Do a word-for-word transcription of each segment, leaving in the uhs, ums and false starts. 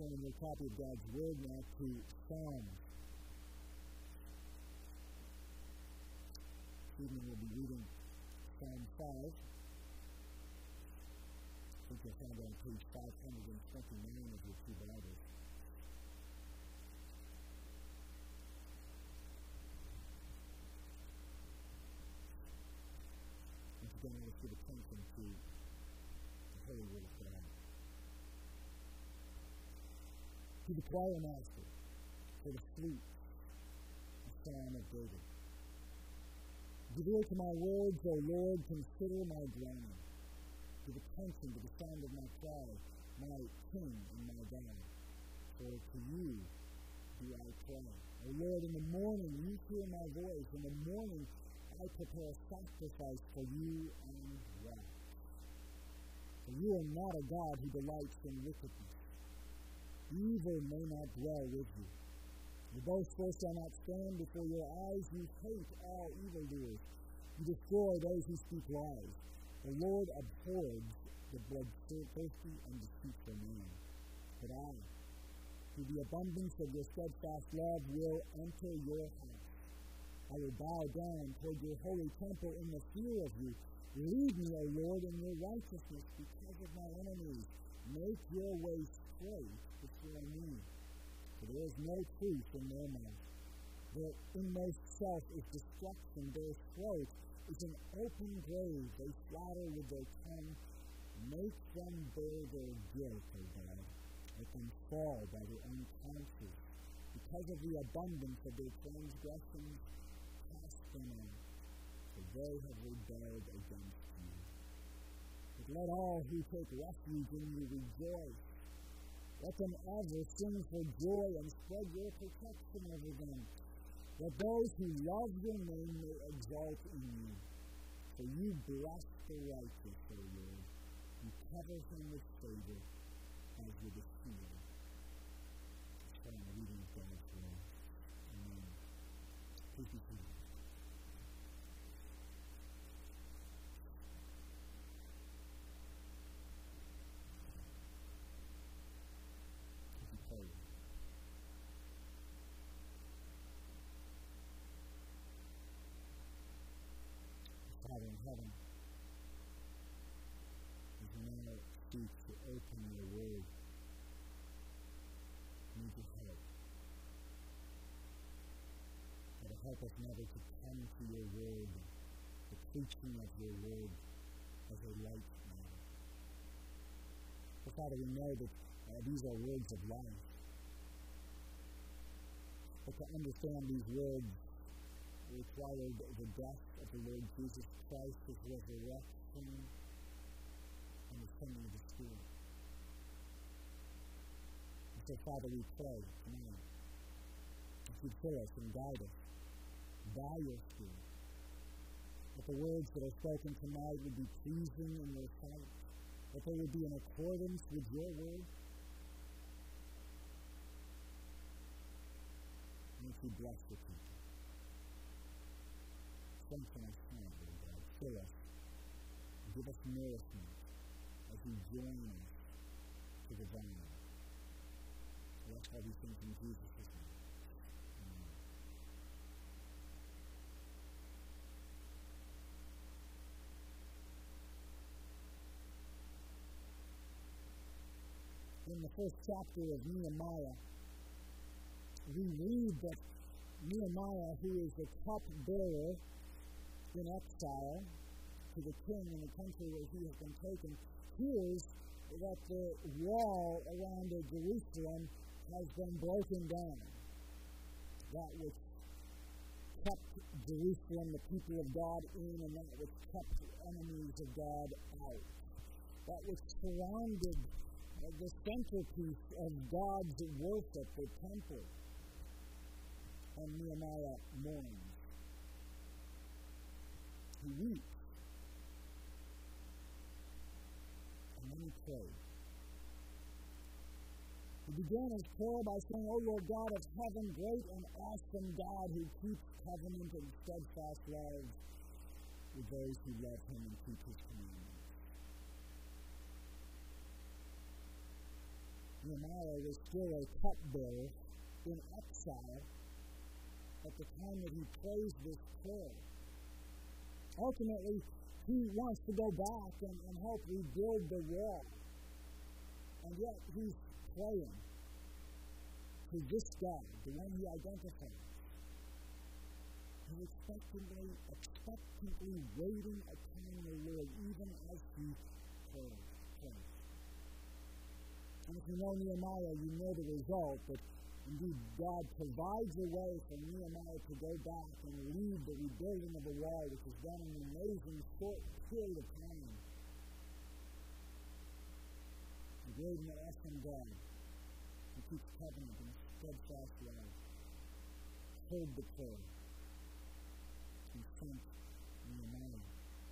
turn in your copy of God's Word now to Psalms. This evening we'll be reading Psalm five. I think you'll find it on page five hundred twenty-nine of your two Bibles. Once again, let's give attention to the Holy Word of God. To the choir master, for the flute, the Psalm of David. Give ear to my words, O Lord, consider my groaning. Give attention to the sound of my cry, my King and my God. For to you do I cry. O Lord, in the morning you hear my voice. In the morning I prepare a sacrifice for you and wrath. For you are not a God who delights in wickedness. Evil may not dwell with you. The boastful shall not stand before your eyes. You hate all evildoers. You destroy those who speak lies. The Lord abhors the bloodthirsty and deceitful man. But I, through the abundance of your steadfast love, will enter your house. I will bow down toward your holy temple in the fear of you. Lead me, O Lord, in your righteousness because of my enemies. Make your way straight before me. For there is no truth in their mouth. Their inmost self is destruction. Their throat is an open grave. They flatter with their tongue. Make them bear their guilt, O God. Let them fall by their own counsel. Because of the abundance of their transgressions, cast them out. For they have rebelled against you. But let all who take refuge in you rejoice. Let them ever sing for joy and spread your protection over them. Let those who love your name may exalt in you. For you bless the righteous, O Lord. You cover him with favor as with a shield. Let's try the reading of God's word. Amen. Please be seated. Father in heaven, as you now seek to open your word, need your help. Father, help us never to come to your word, the preaching of your word, as a light matter. But Father, we know that uh, these are words of life. But to understand these words required the death of the Lord Jesus Christ, his resurrection, and the sending of the Spirit. And so, Father, we pray tonight that you fill us and guide us by your Spirit. That the words that are spoken tonight would be pleasing in your sight. That they would be in accordance with your word. And that you bless the people. Strengthen us now, Lord God. Fill us. Give us nourishment as we join us to the vine. Bless all these things in Jesus' name. Amen. In the first chapter of Nehemiah, we read that Nehemiah, who is the cupbearer in exile to the king in the country where he has been taken, hears that the wall around Jerusalem has been broken down. That which kept Jerusalem, the people of God, in, and that which kept the enemies of God out. That which surrounded the centerpiece of God's worship, the temple. And Nehemiah mourns. He weeps. And then he prays. He began his prayer by saying, O Lord God of heaven, great and awesome God, who keeps covenant and steadfast love with those who love him and keep his commandments. Nehemiah was still a cupbearer in exile at the time that he prays this prayer. Ultimately, he wants to go back and, and help rebuild the wall. And yet he's praying to this God, the one he identifies. He's expectantly, expectantly waiting upon the Lord, even as he prays. prays. And if you know Nehemiah, you know the result, that indeed God provides a way for Nehemiah to go back and lead the rebuilding of the wall, which is done in an amazing short period of time. The great and awesome God who keeps covenant and steadfast love heard the prayer and sent Nehemiah.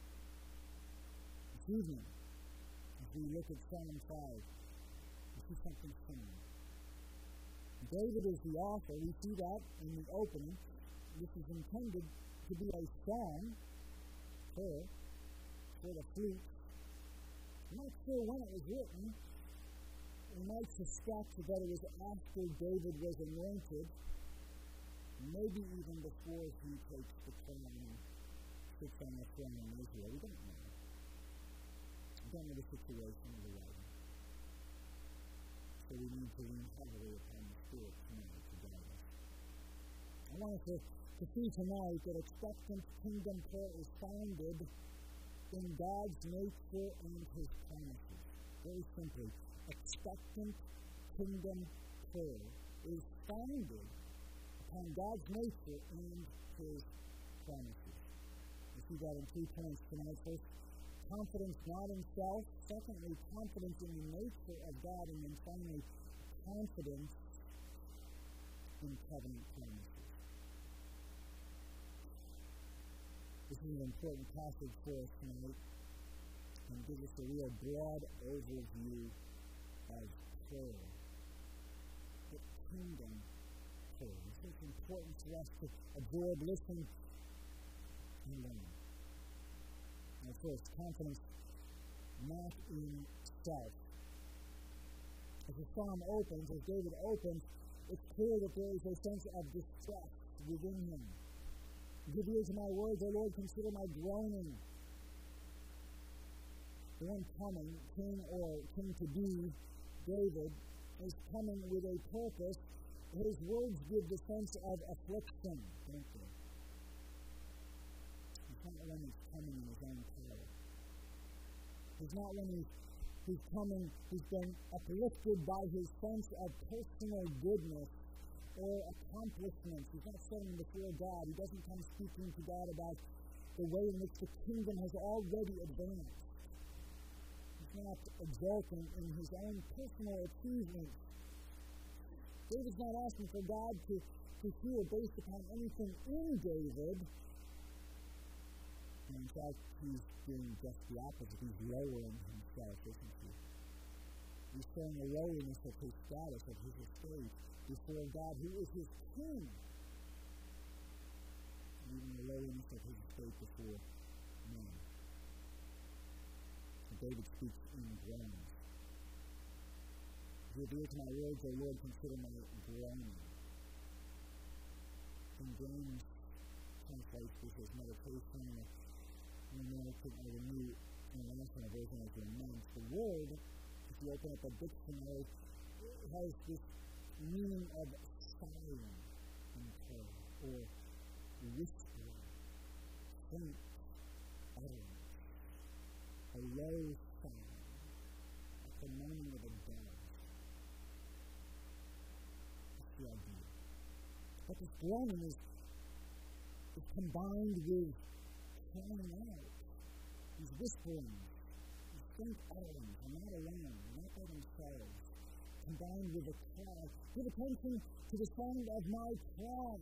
This evening, as we look at Psalm five, we see something similar. David is the author. We see that in the opening. This is intended to be a song for, for the flute. I'm not sure when it was written. We might suspect that it was after David was anointed, maybe even before he takes the throne and sits on the throne in Israel. We don't know. We don't know the situation of the writing. So we need to lean heavily upon the Spirit tonight to guide us. I want us to, to see tonight that expectant kingdom prayer is founded in God's nature and His promises. Very simply, expectant kingdom prayer is founded upon God's nature and His promises. We see that in two points tonight. First, confidence not in self. Secondly, confidence in the nature of God. And then finally, confidence in covenant promises. This is an important passage for us tonight and gives us a real broad overview of prayer. The kingdom prayer. It's important for us to absorb, listen, and learn. And first, confidence not in self. As the psalm opens, as David opens, it's clear that there is a sense of distress within him. Give ear to my words, O Lord, consider my groaning. The one coming, king or king to be, David, is coming with a purpose. His words give the sense of affliction, don't they? He's not when he's coming in his own power. He's not when he's, he's coming, he's been uplifted by his sense of personal goodness or accomplishments. He's not standing before God. He doesn't come speaking to God about the way in which the kingdom has already advanced. He's not exulting in his own personal achievements. David's not asking for God to, to heal based upon anything in David. And in fact, he's doing just the opposite. He's lowering himself, isn't he? He's showing the lowliness of his status, of his estate, before God, who is his king. Even the lowliness of his estate before man. So David speaks in groans. Give ear to my words, O Lord, consider my groaning. In James translates this as meditation, or the American or the New International Version as lament. The word, if you open up a dictionary, has this meaning of sighing in prayer, or whispering, faint utterance, a low sound, like the moaning of a dove. That's the idea. But this groaning is, is combined with crying out. He's whispering, these faint utterance, I'm not alone, I'm not by themselves. Combined with a cry. Give attention to the sound of my cry.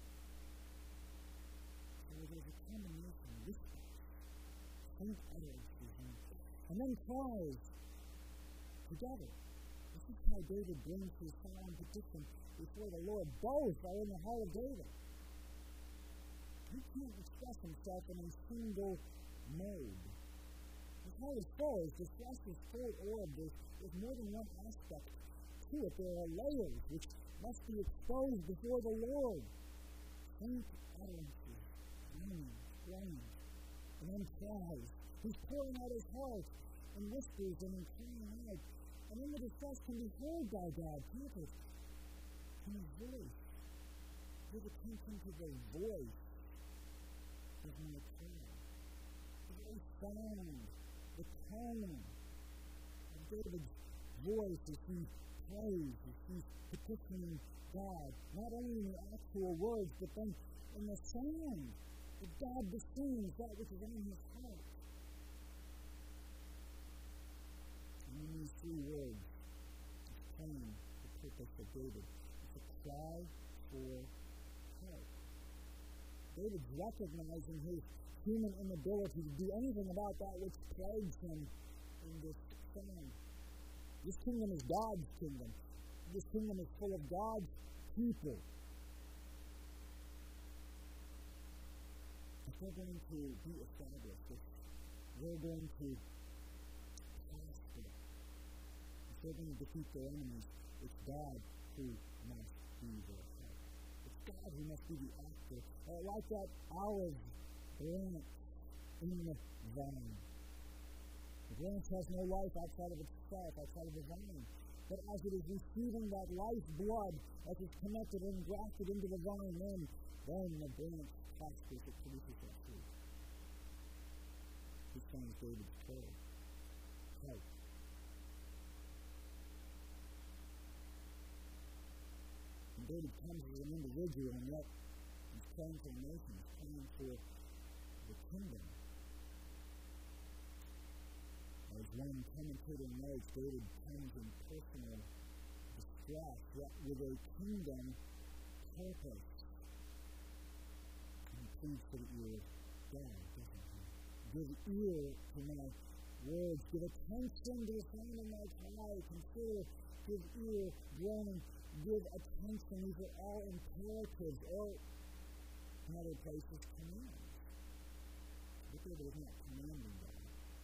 So there's a combination of whispers, faint utterances, and, and then cries together. This is how David brings his solemn petition before the Lord. Both are in the heart of David. He can't express himself in a single mode. His heart is full. His distress is full orbed. There's, there's more than one aspect to it. There are layers which must be exposed before the Lord. Think utterances, moans, groans, and then cries. He's pouring out his heart and whispers and in crying out. And then the distress can be heard by God, can't it? In his voice. Give attention to the voice of my prayer. The very sound, the tone of David's voice as he prays, as he's petitioning God, not only in the actual words, but then in the sound that God discerns that which is in his heart. And in these three words, it's plain the purpose of David. It's a cry for help. David's recognizing his human inability to do anything about that which plagues him in this psalm. This kingdom is God's kingdom. This kingdom is full of God's people. If we're going to be established, if we're going to prosper, if we're going to defeat their enemies, it's God who must be their help. It's God who must be the actor. Uh, like that olive branch in the vine. The branch has no life outside of itself, outside of the vine. But as it is receiving that life blood, as it's connected and grafted into the vine, then, then the branch prospers, it produces that fruit. This sounds David's prayer. Help. And David comes as an individual, and yet he's praying for the nation, he's praying for the kingdom. As one commentator notes, David comes in personal distress, yet with a kingdom purpose. And he pleads for the ear of God, doesn't he? Give ear to my words. Give attention to the sound of my cry. Consider, give ear, groaning, give attention. These are all imperatives, or in other places, commands. But David is not commanding them.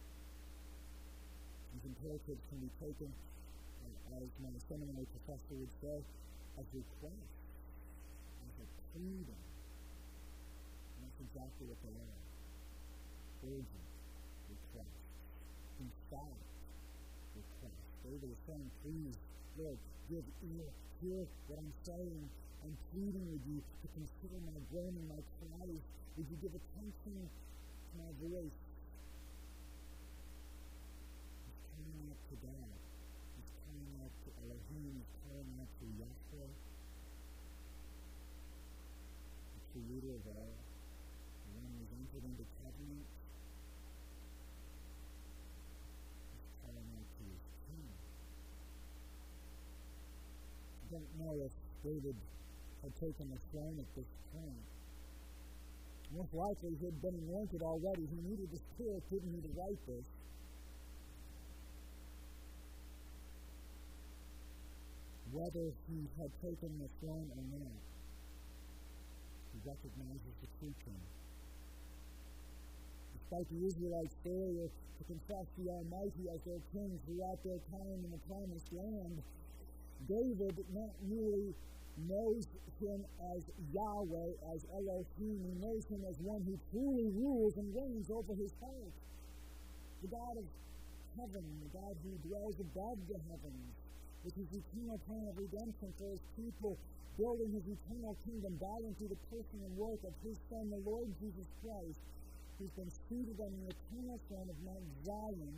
These imperatives can be taken, uh, as my seminary professor would say, as request, as a pleading. And that's exactly what they are. Urgent request. Emphatic request. David is saying, please, Lord, give ear, hear what I'm saying. I'm pleading with you to consider my groaning, my cries. Would you give attention to my voice? To God. He's calling out to Elohim, he's calling out to Yahweh, the creator of all, the one who's entered into covenant. He's calling out to his king. I don't know if David had taken the throne at this point. Most likely he had been anointed already. He needed the Spirit, didn't he, to write this. Whether he had taken the throne or not, he recognizes the true king. Despite the Israelites' failure to confess the Almighty as their king throughout their time in the Promised Land, David not merely knows him as Yahweh, as Elohim, he knows him as one who truly rules and reigns over his heart. The God of heaven, the God who dwells above the heavens, with his eternal plan of redemption for his people, building his eternal kingdom by and through the person and work of his Son, the Lord Jesus Christ, who's been seated on the eternal throne of Mount Zion.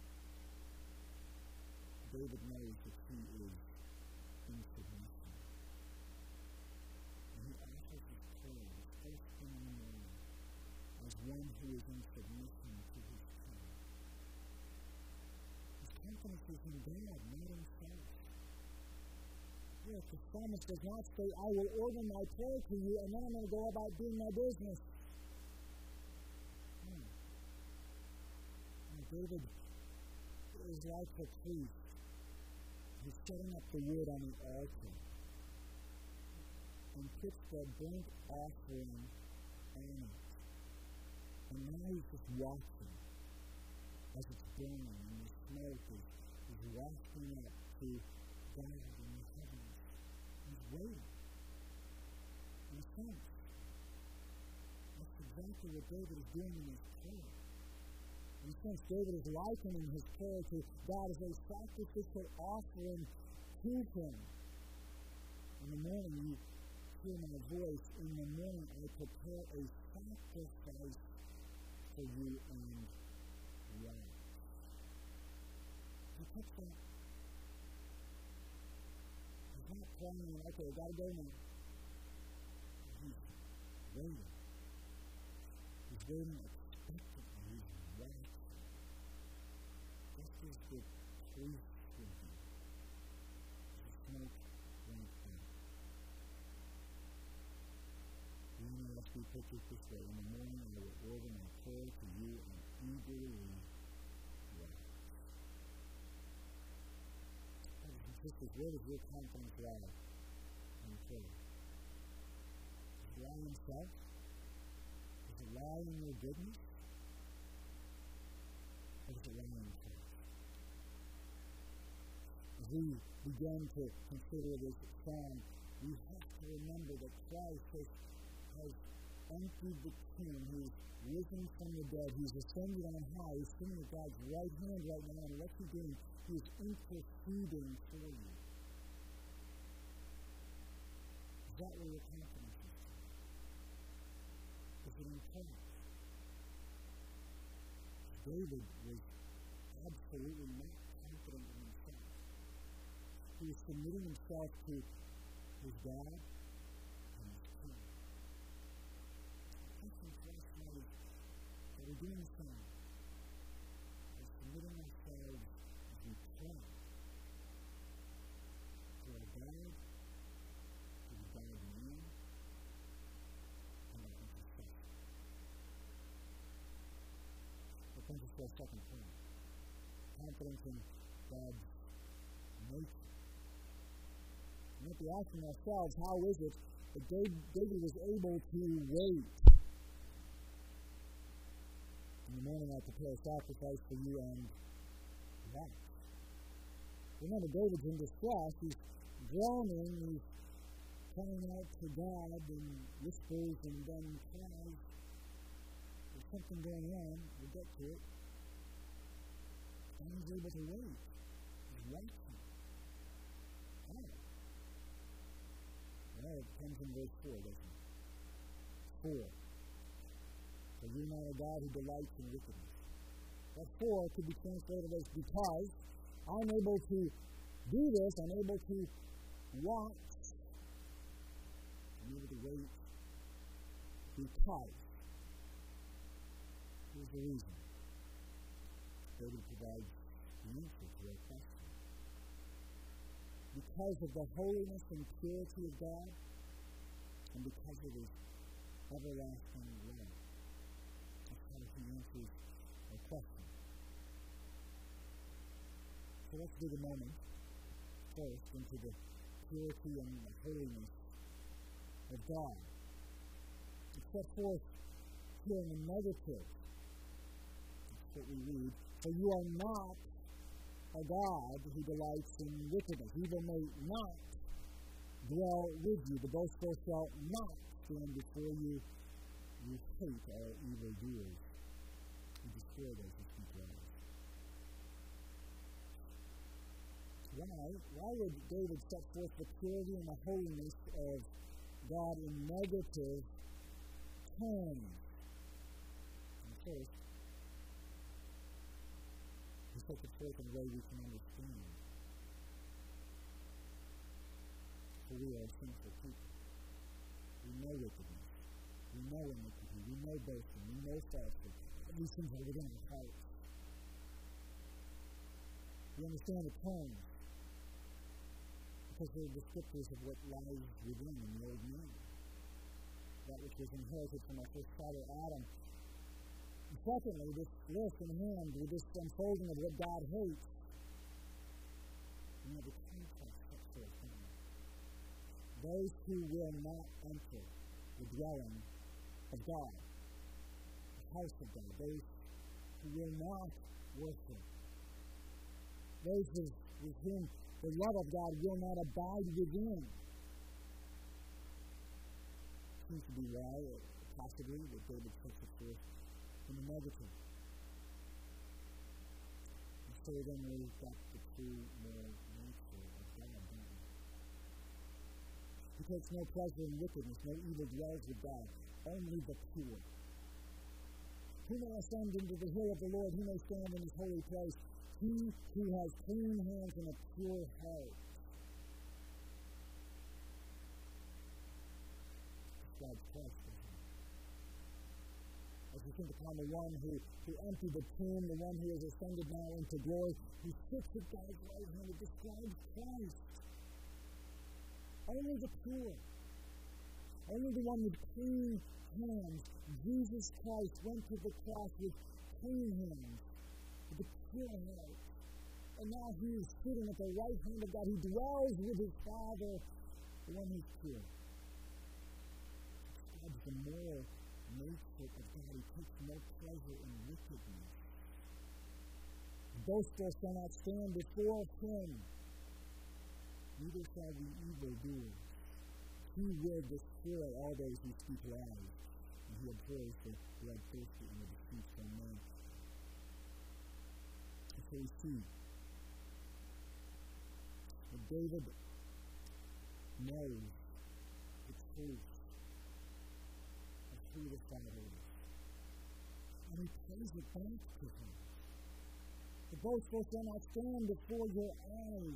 David knows that he is in submission. And he offers his prayer, the first thing in the morning, as one who is in submission to his king. His confidence is in God, not in self. Yes, the psalmist does not say, I will order my prayer to you, and then I'm going to go about doing my business. Hmm. And David is like the priest. He's setting up the wood on the altar and puts the burnt offering on it. And now he's just watching as it's burning, and the smoke is, is wafting up to God in the heavens. He's waiting. In a sense, that's exactly what David is doing in his prayer. In a sense, David is likening his prayer to God as a sacrificial offering to him. In the morning, you hear my voice. In the morning, I prepare a sacrifice for you and rise. You catch that? He's not praying, okay, I gotta go now. He's waiting. He's waiting expectantly. He's waiting. Just as the priest would do. The smoke went out. The N A S B pictures this way. In the morning, I will order my prayer to you and eagerly wait. Sisters, where does your confidence lie in prayer? Does it lie in self? Does it lie in your goodness? Or does it lie in faith? As we begin to consider this psalm, we have to remember that Christ has, has emptied the tomb. He's risen from the dead. He's ascended on high. He's sitting at God's right hand right now. And what's he doing? He's interceding for you. Is that where your confidence is? Is it in Christ? David was absolutely not confident in himself. He was submitting himself to his God and his king. The question for us now is, are we doing the same? We're submitting ourselves as we pray to our God, to the God of man, and our intercession. That brings us to our second point. Confidence in God's nature. We have to be asking ourselves, how is it that David was able to wait? In the morning I prepare a sacrifice for you and that. Remember, David's in distress. He's groaning. He's crying out to God in whispers and then cries. There's something going on. We'll get to it. And he's able to wait. He's waiting. How? Well, it comes in verse four, doesn't it? four. For you know a God who delights in wickedness. That four could be translated as because I'm able to do this, I'm able to watch, I'm able to wait because. Here's the reason. David provides the answer to our question. Because of the holiness and purity of God, and because of his everlasting love. That's how he answers our question. So let's do the moment first into the purity and the holiness of God. It's set forth here in the negative. That's what we read. For you are not a God who delights in wickedness. Evil may not dwell with you. The boastful shall not stand before you. You hate all evil doers. You destroy those who keep lies. Why? Why would David set forth the purity and the holiness of God in negative terms? And first, he set it forth in a way we can understand. For we are sinful people. We know wickedness. We know iniquity. We know boasting. We know falsehood. These things are within our hearts. We understand the terms because they're descriptors of what lies within in the old man. That which was inherited from our first father, Adam. And secondly, this list in hand with this unfolding of what God hates. We have a contrast set forth in it. Those who will not enter the dwelling of God, the house of God, those who will not worship, those with whom the love of God will not abide within. Seems to be why, or possibly, that David takes it forth in the negative. And so then we've got the true moral nature of God, don't we? He takes no pleasure in wickedness, no evil dwells with God, only the pure. Who may ascend into the hill of the Lord? Who may stand in his holy place? He who has clean hands and a pure heart. It's God's place for him. As we think upon the one who, who emptied the tomb, the one who has ascended now into glory, who sits at God's right hand, it describes Christ. Only the pure. Only the one with clean hands. Jesus Christ went to the cross with clean hands, with a pure heart. And now he is sitting at the right hand of God. He dwells with his Father, the one who's pure. God's the moral nature of God. He takes no pleasure in wickedness. Boastful shall not stand before him, neither shall the evildoers. He will destroy all those who speak lies, and he abhors the bloodthirsty and the deceitful man. And so we see that David knows the truth of who the Father is, and he prays it back to him. The boastful shall not stand before your eyes.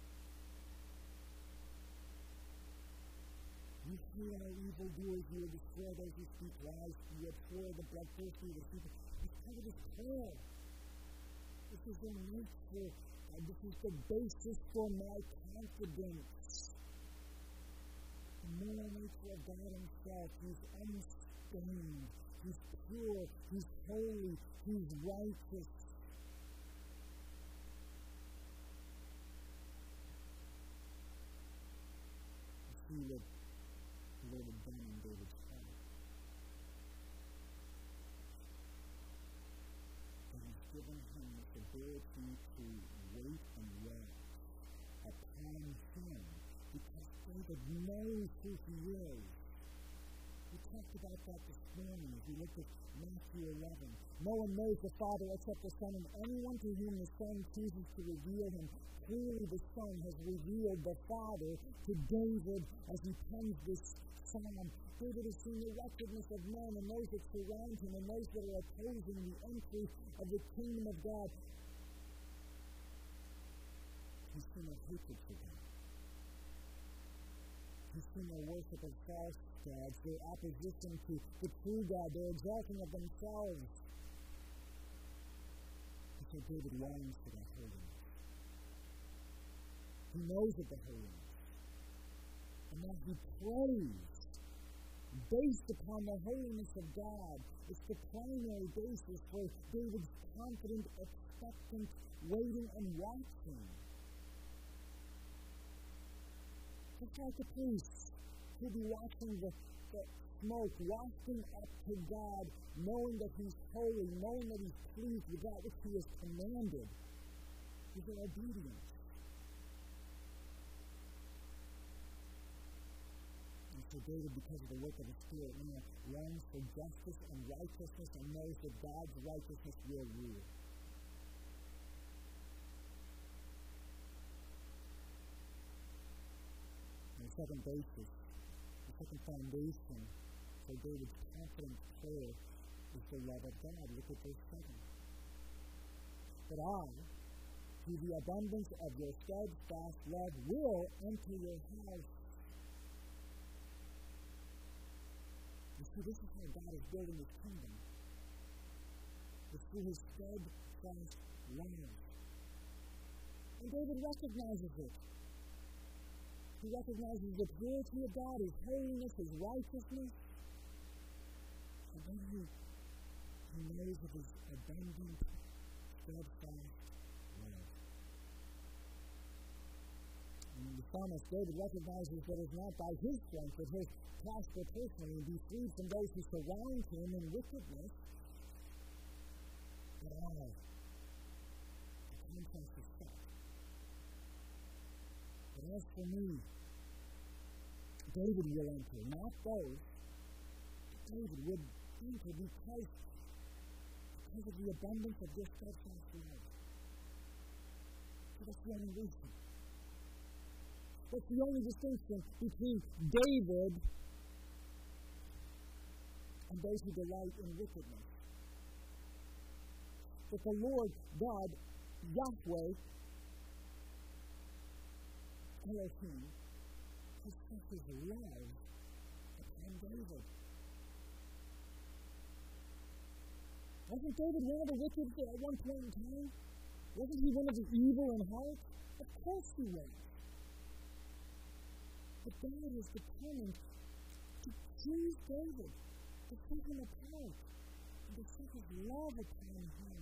You hear our evildoers, you will destroy those who speak lies, you abhor the bloodthirsty, the deceitful. It's part of his prayer. This is the nature, and this is the basis for my confidence. The moral nature of God himself. He's unstained, he's pure, he's holy, he's righteous. You see what the Lord had done in David's heart. And he's given him this ability to wait and rest upon him, because David knows who he is. We talked about that this morning as we looked at Matthew eleven. No one knows the Father except the Son, and anyone to whom the Son chooses to reveal him. Clearly the Son has revealed the Father to David as he pens this psalm. David has seen the wretchedness of men and those that surround him and those that are opposing the entry of the kingdom of God. He's seen their hatred for them. He's seen their worship of false gods, their opposition to the true God, their exalting of themselves. And so David longs for that holiness. He knows of the holiness. And now he prays based upon the holiness of God. It's the primary basis for David's confident, expectant, waiting and watching. Just like the priest, he'll be watching the, the smoke, wafting up to God, knowing that he's holy, knowing that he's pleased with that which he has commanded. Is their obedience. And so David, because of the work of the Spirit, now longs for justice and righteousness and knows that God's righteousness will rule. The second basis, the second foundation for David's confident prayer is the love of God. Look at verse seven. But I, through the abundance of your steadfast love, will enter your house. You see, this is how God is building his kingdom. It's through his steadfast love. And David recognizes it. He recognizes the purity of God, his holiness, his righteousness. And then he, he knows of his abundant, steadfast love. And the psalmist David recognizes that it's not by his strength that he'll prosper personally and be freed from those who surround him in wickedness. But I, the contrast is such. as for me, David will enter, not those. David would enter because, because of the abundance of this steadfast love. So that's the only reason. That's the only distinction between David and those who delight in wickedness. That the Lord God, Yahweh, Elohim, has set his love upon David. Wasn't David one of the wicked at one point in time? Wasn't he one of the evil in heart? Of course he was. But God is determined to choose David, to set him apart, and to set his love upon him.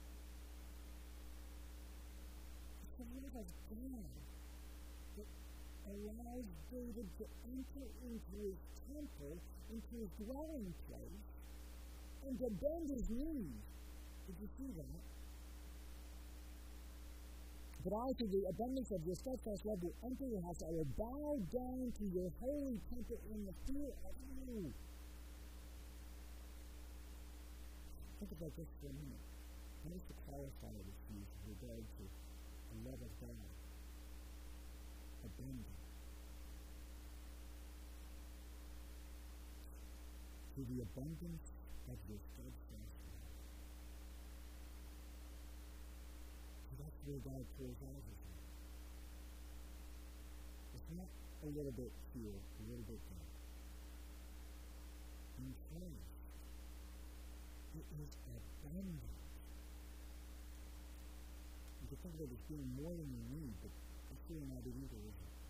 It's the love of God that allows David to enter into his temple, into his dwelling place, and to bend his knees. Did you see that? But I, through the abundance of your steadfast love, will enter your house. I will bow down to your holy temple in the fear of you. Think about this for a minute. I need to clarify this to you with regard to the love of God. Abundant. Through the abundance of your steadfast love. So that's where God pours out his love. It's not a little bit here, a little bit there. In Christ, it is abundant. You can think of it as being more than you need, but that's really not it either, is it?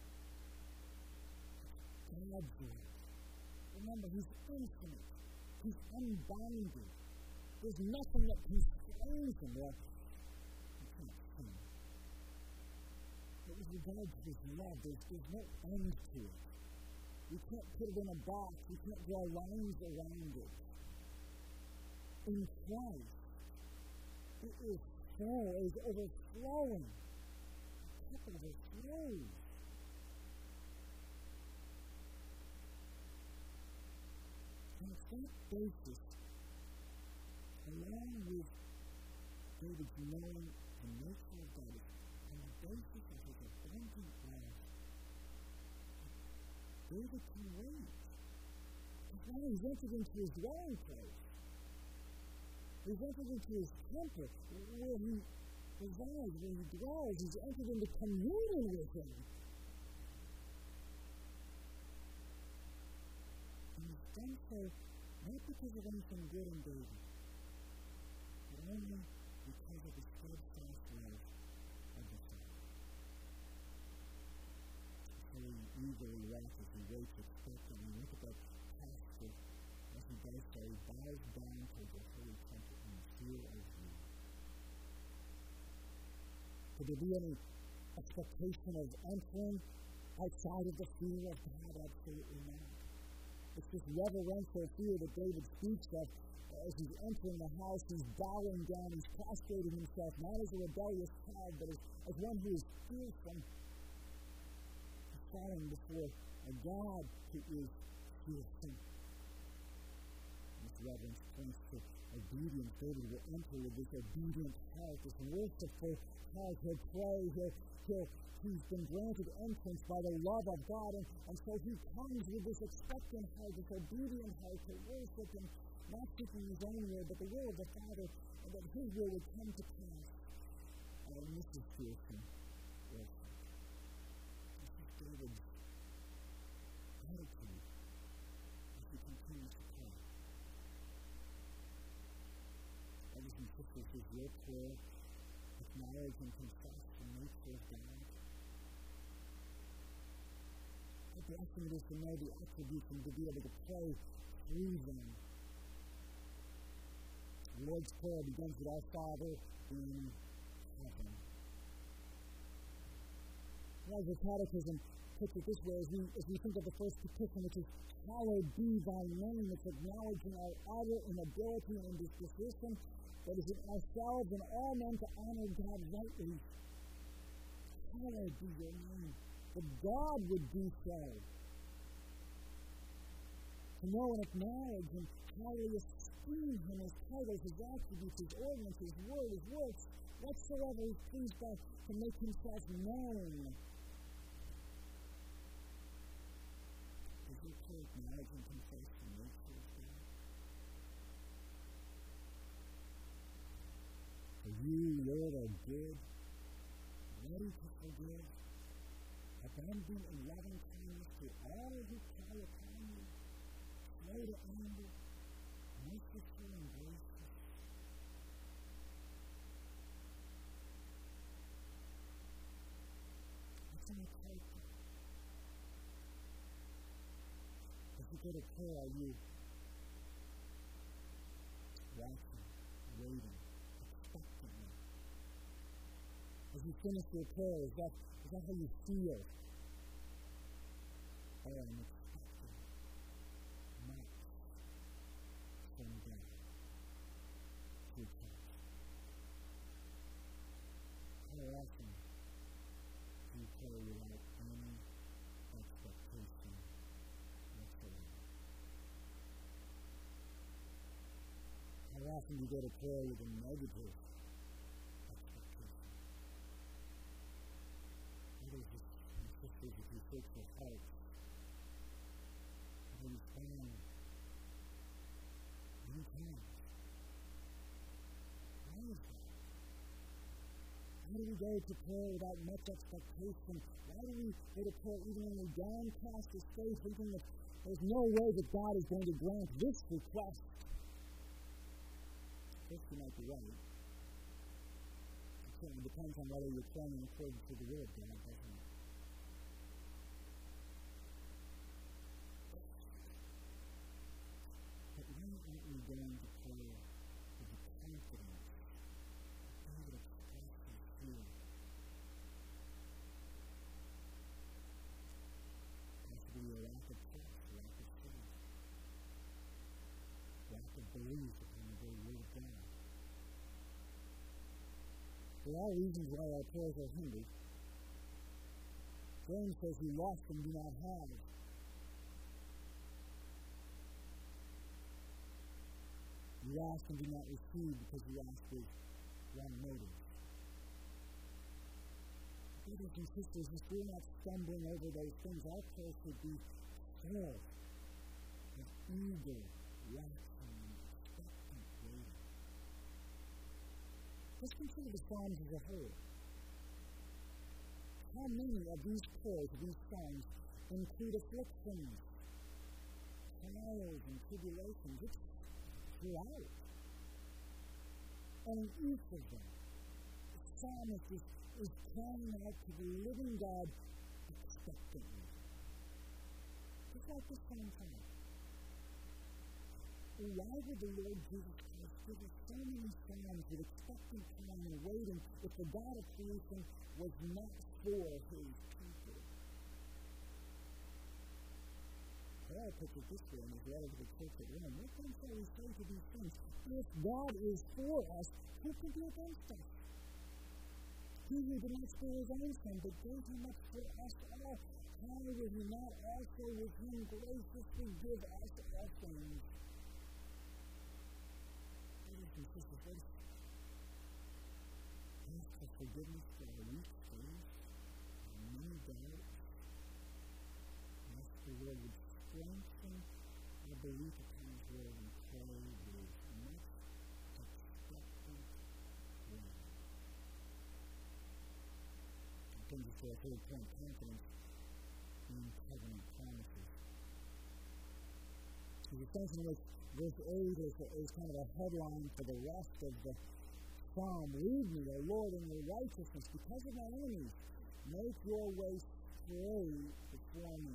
It's God's love. Remember, he's infinite. He's unbounded. There's nothing that constrains him. Well, you can't sin. But with regard to his love, there's, there's no end to it. You can't put it in a box. You can't draw lines around it. In Christ, it is full, it is overflowing. The cup overflows. And it's that basis, along with David's knowing the nature of God, on the basis of his abundant love, David can wait. Because now he's entered into his dwelling place. He's entered into his temple, where he resides, where he dwells. He's entered into communion with him. And he's done so not because of anything good in David, but only because of the steadfast love of the Father. So he eagerly waits as he waits expectantly. Look at that pastor. As he does so, he bows down to the holy temple in fear of you. Could there be any expectation of entering outside of the fear of God? Absolutely not. It's this reverential fear that David speaks of as he's entering the house. He's bowing down, he's prostrating himself, not as a rebellious child, but as, as one who is fearsome. He's falling before a God who is fearsome. Reverence points to obedience. David will enter with this obedient heart, this worshipful heart. He'll pray. He'll, he'll, he's been granted entrance by the love of God, and, and so he comes with this expectant heart, this obedient heart to worship him, not seeking his own will, but the will of the Father, and that his will would come to pass. And this is fearsome worship. This is David's attitude as he continues to pray. Brothers and sisters, is your prayer acknowledge and confess the nature of God? How blessing it is to know the attributes and to be able to pray through them. The Lord's Prayer begins with our Father in heaven. As the Catechism puts it this way, as we, as we think of the first petition, which is, hallowed be thy name, it's acknowledging our utter inability and disposition that is in ourselves and all men to honor God rightly. Hallowed be your name. that God would do so. To know and acknowledge and highly esteem him, his titles, his attributes, his ordinances, his word, his works, whatsoever he's pleased by, to make himself known. Does your prayer acknowledge and confess the nature of God? For you, Lord, are good, ready to forgive, abundant in loving kindness to all who call upon you, slow to anger, merciful and gracious. What's in your heart? As you go to prayer, are you watching, waiting, expectantly? As you finish your prayer, is that, is that how you feel? Oh, I'm expecting much from God through Christ. How often do you pray without any expectation whatsoever? How often do you go to prayer with a negative expectation? Brothers and sisters, if you search your hearts, what do you find? Many times. Why is that? Why do we go to prayer without much expectation? Why do we go to prayer even when we're downcast to state, thinking that there's no way that God is going to grant this request? First, you might be right. It certainly depends on whether you're praying in accordance with the will of God, doesn't it? But when aren't we going to pray with the confidence that God would express his will? Possibly a lack of trust, a lack of faith, lack of belief upon the very word of God. There are reasons why our prayers are hindered. James says we lost and do not have. We ask and do not receive because we ask with wrong motives. Brothers and sisters, if we're not stumbling over those things, our prayers should be full of eager, watching, and expectant waiting. Let's consider the Psalms as a whole. How many of these prayers, of these Psalms, include afflictions, trials, and tribulations? It's throughout. And in each of them, the psalmist is, is crying out to the living God expectantly. Just like this psalm time. Why would the Lord Jesus Christ give us so many psalms with expectant time and waiting if the God of creation was not for his people? Well, I'll put it this way in his letter to the church at Rome. What then shall we say to these things? If God is for us, who can be against us? He who did not spare his own son, but gave him up for us all, how will he not also with him graciously give us all things? Brothers and sisters, let us ask for forgiveness for our weak faith and many doubts. Ask the Lord would strengthen our belief upon his word and pray with much expectant waiting. It brings us to our third point, confidence in covenant promises. The sense in which verse eight is, is kind of a headline for the rest of the psalm. Lead me, O Lord, in your righteousness because of my enemies. Make your way straight before me.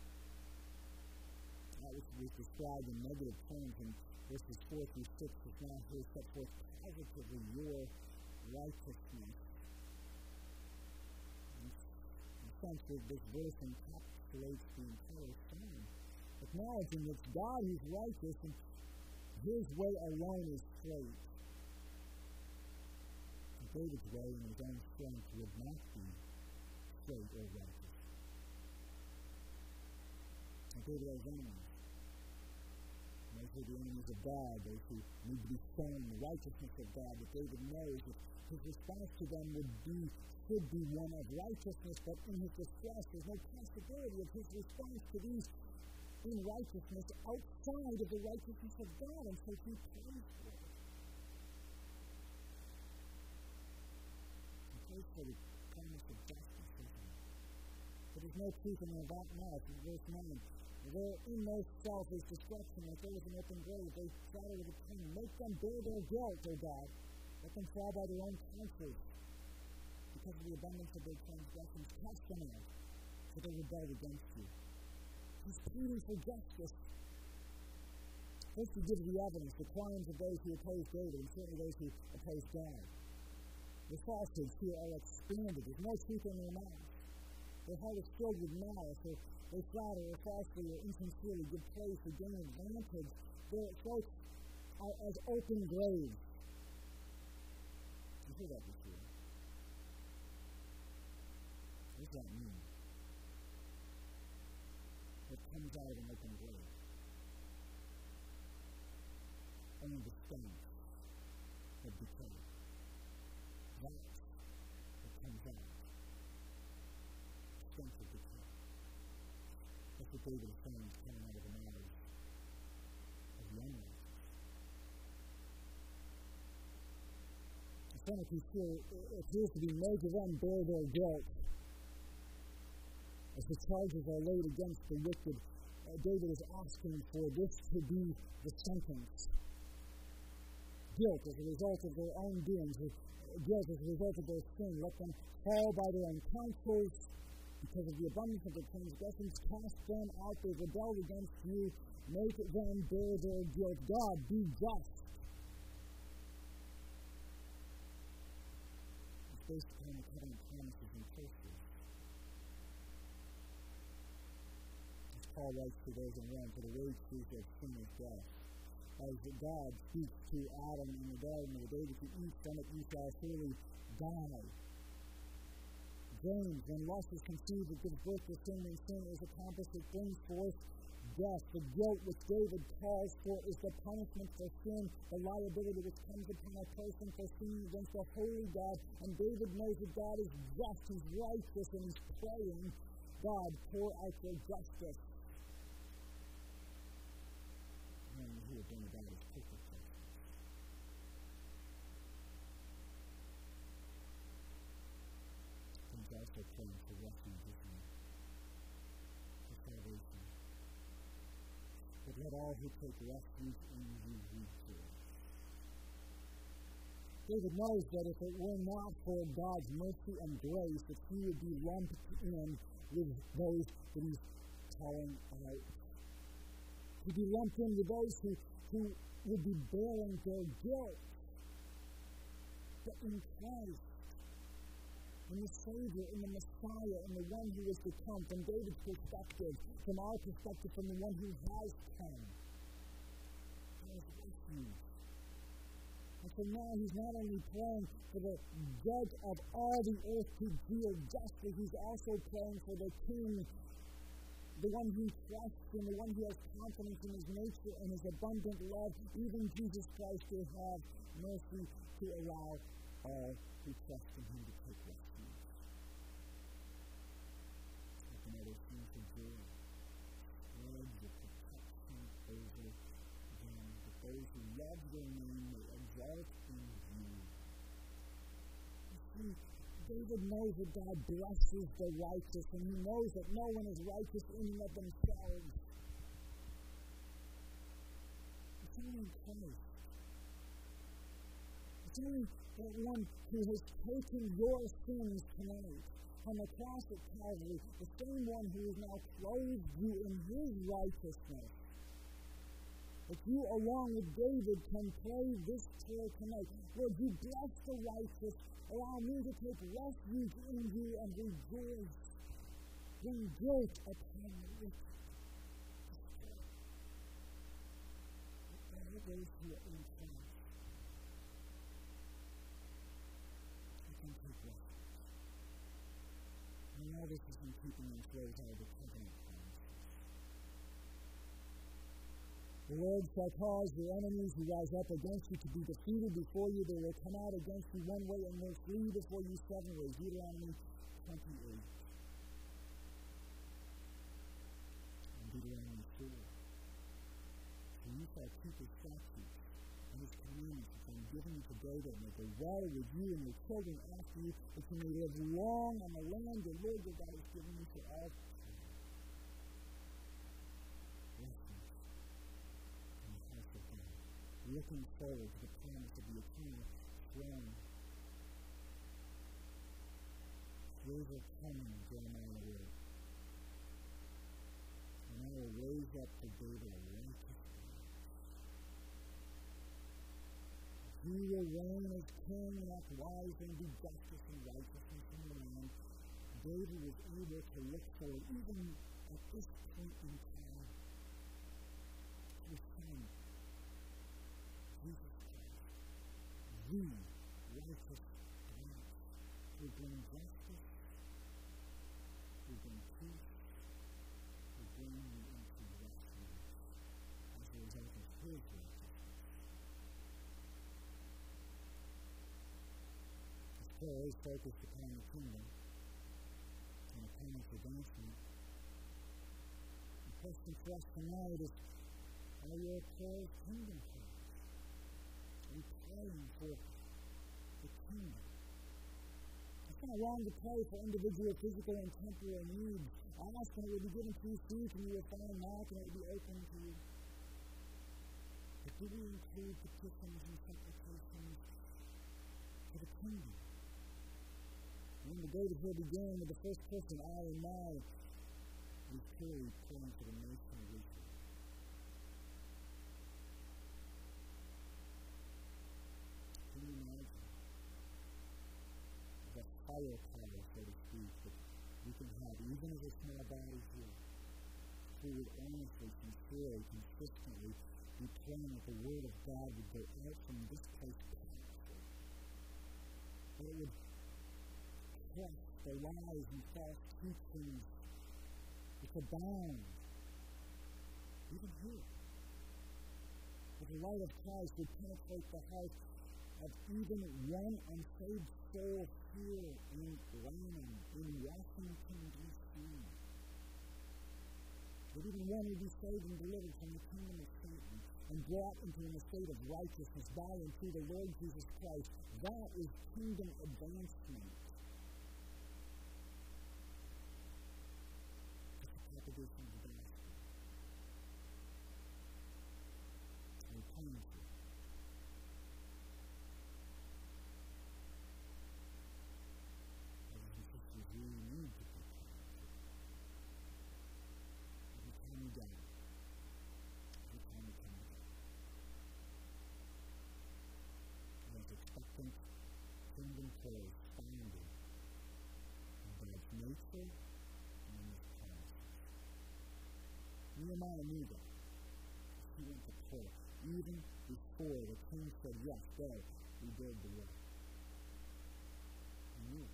That which was described in negative terms in verses four through six is now here set forth positively your righteousness. In a sense, this verse encapsulates the entire psalm, acknowledging that God is righteous and his way alone is straight. David's way in his own strength would not be straight or righteous. And David has enemies. And those are the enemies of God, those who need to be shown the righteousness of God, that David knows that his response to them would be, should be one of righteousness, but in his distress, there's no possibility of his response to these in righteousness outside of the righteousness of God, and so he prays for it. He prays for the promise of justice, isn't it? But there's no truth in their mouth. In verse nine, their inmost self is destruction, like there is an open grave. They shadow with a tongue. Make them bear their guilt, O God. Let them fall by their own counsels. Because of the abundance of their transgressions, cast them out, for they rebelled against you. He's pleading for justice. First, he gives the evidence, the crimes of those who oppose David, and certainly those who oppose God. The falsehoods here are expanded. There's no truth in their mouths. Their heart is filled with malice. They, they flatter or falsely or insincerely give praise to gain advantage. Their throats are as open graves. You hear that before? What does that mean? What comes out of an open grave? Only the stench of decay. That's what comes out. The stench of decay. That's what David is saying is coming out of the mouths of the unrighteous. The penalty here appears to be made to them bear their guilt. As the charges are laid against the wicked, uh, David is asking for this to be the sentence. Guilt as a result of their own doings, guilt as a result of their sin. Let them fall by their own counsels. Because of the abundance of their transgressions, cast them out. They rebelled against you. Make them bear their guilt. God, be just. It's based upon the covenant promises and curses. Paul writes to those in Rome, for the wage of sin is death. As God speaks to Adam in the garden of the day that you eat from it, you shall surely die. James, when lust is conceived, it gives birth to sin, and sin is accomplished, it brings forth death. The guilt which David calls for is the punishment for sin, the liability which comes upon a person for sinning against a holy God. And David knows that God is just, he's righteous, and he's praying, God, pour out your justice. And he will bring about his perfect justice. He's also praying for refuge, isn't he? For salvation. But let all who take refuge in you rejoice. David knows that if it were not for God's mercy and grace, that he would be lumped in with those that he's calling out. He'd be lumped in with those who, who would be bearing their guilt. But in Christ, in the Savior, in the Messiah, in the one who is to come, from David's perspective, from our perspective, from the one who has come, there is refuge. And so now he's not only praying for the judge of all the earth to deal justly, he's also praying for the King, the one who trusts in, the one who has confidence in his nature and his abundant love, even Jesus Christ, to have mercy to allow all who trust in him to take refuge. Like another scene for joy. Words of protection over them, that those who love their name may exalt in you. You see, David knows that God blesses the righteous, and he knows that no one is righteous in and of themselves. It's only Christ. It's only that one who has taken your sins tonight on the cross at Calvary, the same one who has now clothed you in his righteousness. That you, along with David, can pray this prayer tonight. Lord, you bless the righteous. Allow me to take refuge in you and rejoice. Bring guilt upon the wicked. All those who are in Christ, you can take refuge. And all this is in keeping in close all the covenant promises. The Lord shall cause your enemies who rise up against you to be defeated before you. They will come out against you one way and will flee before you seven ways. Deuteronomy twenty-eight. And Deuteronomy four. For you shall keep his statutes and his commandments which I am giving you today, that may go well with you and your children after you, that you may live long on the land the Lord your God has given you to all. Looking forward to the promise of the eternal throne. Days are coming, Jeremiah wrote, and I will raise up for David a righteous man. He will reign as king and act wisely and do justice and righteousness in the land. David was able to look forward, even at this point in time, to his son, Jesus Christ, the righteous one, who bring justice, who bring peace, who bring you into refuge as a result of his righteousness. His prayer is focused upon the kingdom and upon its advancement. The question for us tonight is, are your prayers kingdom prayers? We praying for the kingdom. It's not wrong to pray for individual physical and temporal needs. Ask and it will be given to you, seek and you will find, knock and it will be open to you. But do we include petitions and supplications for the kingdom? When the day here began with the first person, I and my, we clearly praying for the nation of Israel. Higher power, so to speak, that we can have, even as a small body here, who would honestly, sincerely, consistently be praying that the Word of God would go out from this place powerfully. That it would crush the lies and false teachings which abound, even here. That the light of Christ would penetrate the heart of even one unsaved soul here in Lanham, in Washington, D C That even one would be saved and delivered from the kingdom of Satan and brought into an estate of righteousness by and through the Lord Jesus Christ. That is kingdom advancement. It's the propagation of the gospel. And praying for it. Kingdom prayers founded in God's nature and in His promises. Nehemiah knew that. He went to prayer. Even before the king said, yes, go, rebuild the wall. He knew.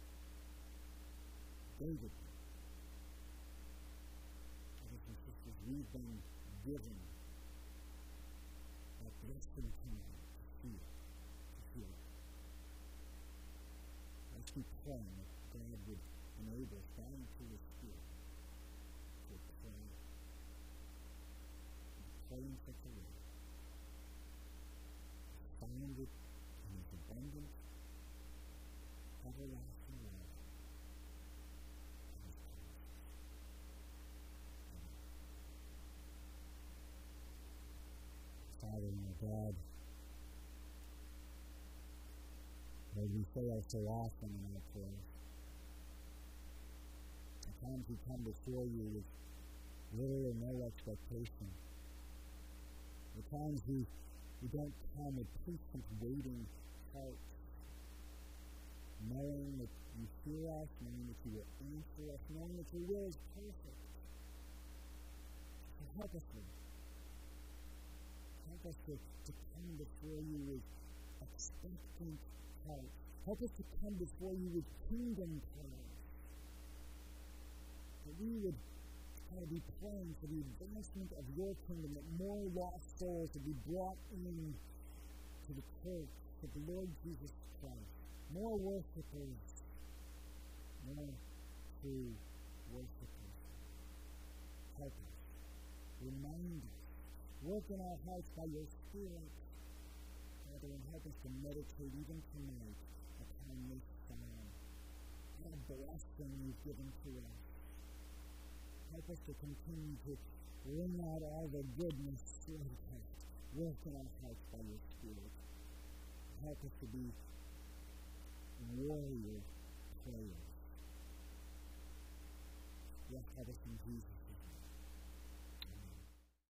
David knew. Brothers and sisters, we've been given that blessing kingdom to feel, to feel. Let's keep praying that God would enable us down into His Spirit to pray, to pray in such a way, founded in His abundant, everlasting love, and His promises. Father, my God, Lord, we fail so often in our prayers. At times we come before you with little or no expectation. At times we, we don't come with patient, waiting hearts, knowing that you hear us, knowing that you will answer us, knowing that your will is perfect. So help us, Lord. Help us to, to come before you with expectant hearts. Help us to come before you with kingdom prayers. That we would kind of be praying for the advancement of your kingdom, that more lost souls would be brought in to the church of the Lord Jesus Christ. More worshipers, more true worshipers. Help us. Remind us. Work in our hearts by your Spirit. Father, and help us to meditate even tonight upon this psalm. What a blessing you've given to us. Help us to continue to bring out all the goodness in us. Work in our hearts by your Spirit. Help us to be warrior prayers. Yes, help us in Jesus'